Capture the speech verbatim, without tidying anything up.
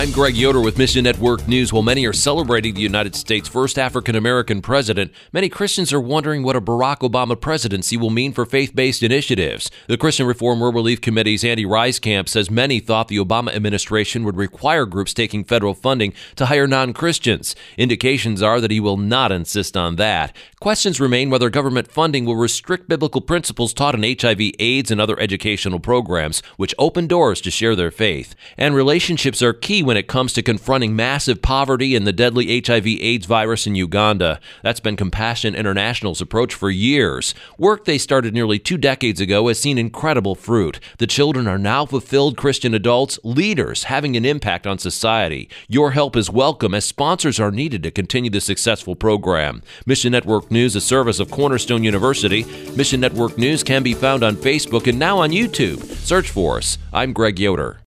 I'm Greg Yoder with Mission Network News. While many are celebrating the United States' first African-American president, many Christians are wondering what a Barack Obama presidency will mean for faith-based initiatives. The Christian Reform World Relief Committee's Andy Reiskamp says many thought the Obama administration would require groups taking federal funding to hire non-Christians. Indications are that he will not insist on that. Questions remain whether government funding will restrict biblical principles taught in H I V AIDS and other educational programs, which open doors to share their faith. And relationships are key when it comes to confronting massive poverty and the deadly H I V AIDS virus in Uganda. That's been Compassion International's approach for years. Work they started nearly two decades ago has seen incredible fruit. The children are now fulfilled Christian adults, leaders having an impact on society. Your help is welcome as sponsors are needed to continue the successful program. Mission Network News, a service of Cornerstone University. Mission Network News can be found on Facebook and now on YouTube. Search for us. I'm Greg Yoder.